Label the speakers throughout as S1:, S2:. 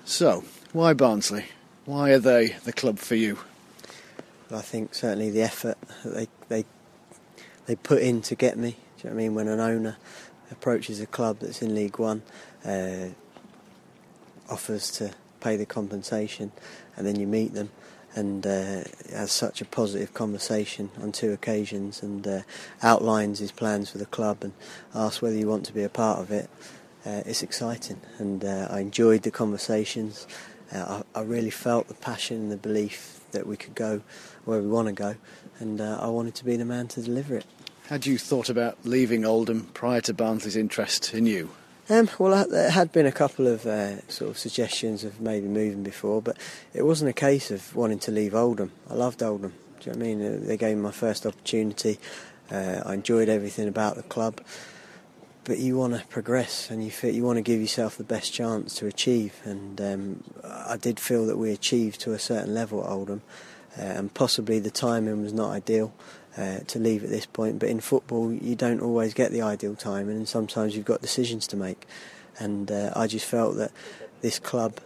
S1: So, why Barnsley? Why are they the club for you?
S2: I think certainly the effort that they put in to get me. Do you know what I mean? When an owner approaches a club that's in League One, offers to pay the compensation, and then you meet them, and has such a positive conversation on 2 occasions, and outlines his plans for the club and asks whether you want to be a part of it. It's exciting, and I enjoyed the conversations. I really felt the passion and the belief that we could go where we want to go, and I wanted to be the man to deliver it.
S1: Had you thought about leaving Oldham prior to Barnsley's interest in you?
S2: Well, there had been a couple of sort of suggestions of maybe moving before, but it wasn't a case of wanting to leave Oldham. I loved Oldham. Do you know what I mean? They gave me my first opportunity. I enjoyed everything about the club. But you want to progress, and you want to give yourself the best chance to achieve. And I did feel that we achieved to a certain level at Oldham, and possibly the timing was not ideal to leave at this point. But in football, you don't always get the ideal timing, and sometimes you've got decisions to make. And I just felt that this club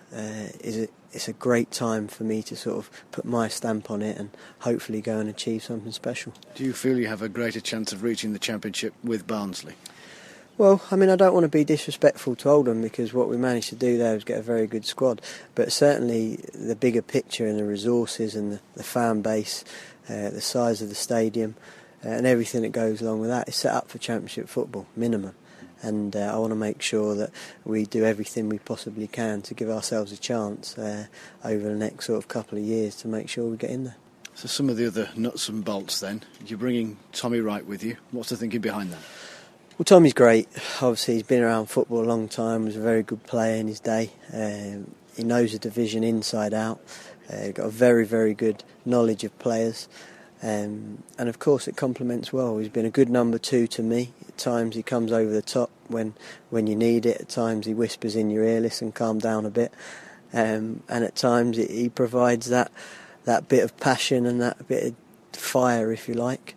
S2: it's a great time for me to sort of put my stamp on it and hopefully go and achieve something special.
S1: Do you feel you have a greater chance of reaching the Championship with Barnsley?
S2: Well, I mean, I don't want to be disrespectful to Oldham, because what we managed to do there was get a very good squad. But certainly the bigger picture and the resources and the fan base, the size of the stadium and everything that goes along with that is set up for Championship football, minimum. And I want to make sure that we do everything we possibly can to give ourselves a chance over the next sort of couple of years to make sure we get in there.
S1: So some of the other nuts and bolts then, you're bringing Tommy Wright with you. What's the thinking behind that?
S2: Well, Tommy's great. Obviously, he's been around football a long time, was a very good player in his day. He knows the division inside out. Got a very, very good knowledge of players. And of course, it complements well. He's been a good number 2 to me. At times, he comes over the top when you need it. At times, he whispers in your ear, listen, calm down a bit. And at times, he provides that bit of passion and that bit of fire, if you like,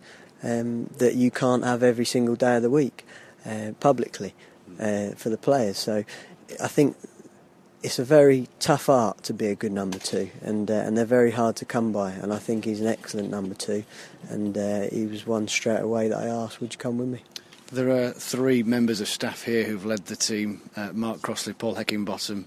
S2: that you can't have every single day of the week publicly for the players. So I think it's a very tough art to be a good number 2, and they're very hard to come by, and I think he's an excellent number 2, and he was one straight away that I asked, would you come with me?
S1: There are 3 members of staff here who've led the team, Mark Crossley, Paul Heckingbottom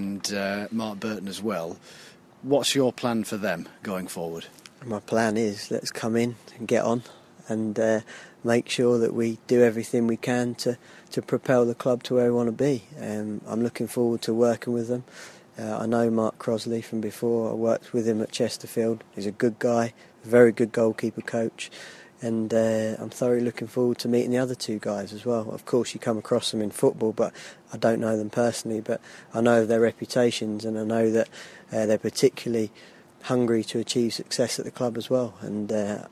S1: and Mark Burton as well. What's your plan for them going forward?
S2: My plan is let's come in and get on and make sure that we do everything we can to propel the club to where we want to be. I'm looking forward to working with them. I know Mark Crossley from before. I worked with him at Chesterfield. He's a good guy, a very good goalkeeper coach, and I'm thoroughly looking forward to meeting the other 2 guys as well. Of course, you come across them in football, but I don't know them personally, but I know of their reputations, and I know that they're particularly hungry to achieve success at the club as well, and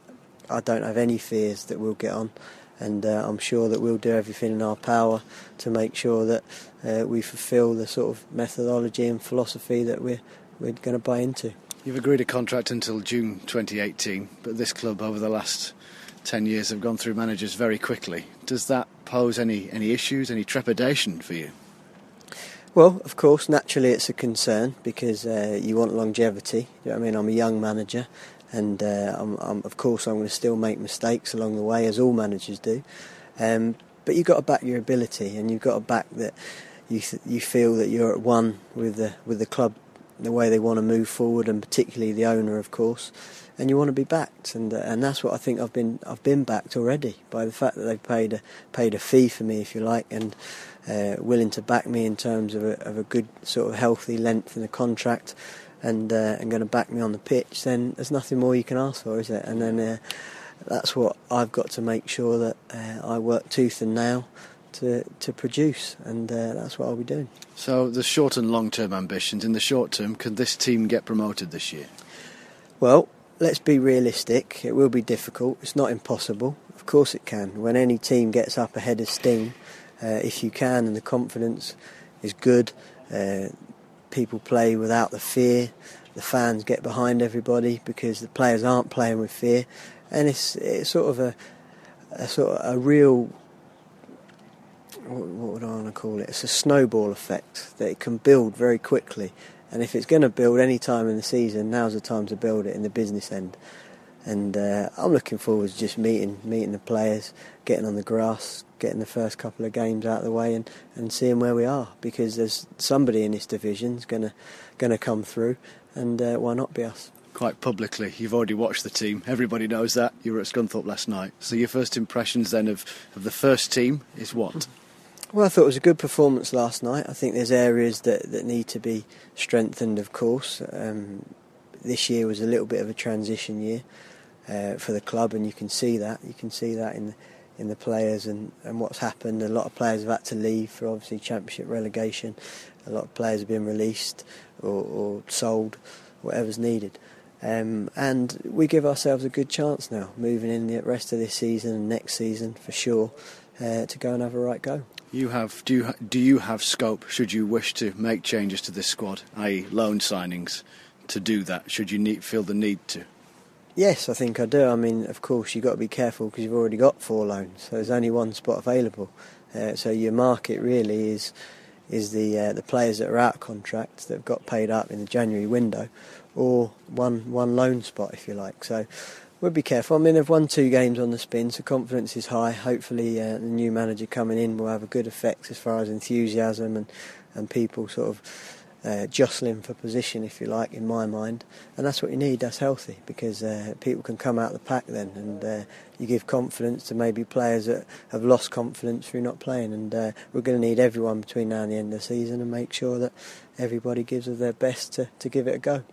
S2: I don't have any fears that we'll get on, and I'm sure that we'll do everything in our power to make sure that we fulfil the sort of methodology and philosophy that we're going to buy into.
S1: You've agreed a contract until June 2018, but this club over the last 10 years have gone through managers very quickly. Does that pose any issues, any trepidation for you?
S2: Well, of course, naturally it's a concern, because you want longevity. You know what I mean? I'm a young manager, and of course I'm going to still make mistakes along the way, as all managers do. But you've got to back your ability, and you've got to back that you feel that you're at one with the club, the way they want to move forward, and particularly the owner, of course. And you want to be backed, and that's what I think I've been backed already by the fact that they've paid a fee for me, if you like, and willing to back me in terms of a good sort of healthy length in the contract, and going to back me on the pitch. Then there's nothing more you can ask for, is it? And then that's what I've got to make sure that I work tooth and nail to produce, and that's what I'll be doing.
S1: So the short and long term ambitions. In the short term, can this team get promoted this year?
S2: Well, let's be realistic. It will be difficult. It's not impossible. Of course it can. When any team gets up ahead of steam, if you can, and the confidence is good, people play without the fear, the fans get behind everybody because the players aren't playing with fear, and it's sort of a real what would I want to call it? It's a snowball effect that it can build very quickly. And if it's going to build any time in the season, now's the time to build it in the business end. And I'm looking forward to just meeting the players, getting on the grass, getting the first couple of games out of the way and seeing where we are. Because there's somebody in this division's going to come through, and why not be us?
S1: Quite publicly, you've already watched the team. Everybody knows that. You were at Scunthorpe last night. So your first impressions then of the first team is what?
S2: Well, I thought it was a good performance last night. I think there's areas that need to be strengthened, of course. This year was a little bit of a transition year for the club, and you can see that. You can see that in the players and what's happened. A lot of players have had to leave for obviously Championship relegation. A lot of players have been released or sold, whatever's needed. And we give ourselves a good chance now, moving in the rest of this season and next season for sure, to go and have a right go.
S1: Do you have scope, should you wish to make changes to this squad, i.e. loan signings, to do that, should you feel the need to?
S2: Yes, I think I do. I mean, of course, you've got to be careful because you've already got 4 loans, so there's only one spot available. So your market really is the players that are out of contract, that have got paid up in the January window, or one loan spot, if you like. So we'll be careful. I mean, they've won 2 games on the spin, so confidence is high. Hopefully the new manager coming in will have a good effect as far as enthusiasm and people sort of jostling for position, if you like, in my mind. And that's what you need. That's healthy, because people can come out of the pack then, and you give confidence to maybe players that have lost confidence through not playing. And we're going to need everyone between now and the end of the season, and make sure that everybody gives of their best to give it a go.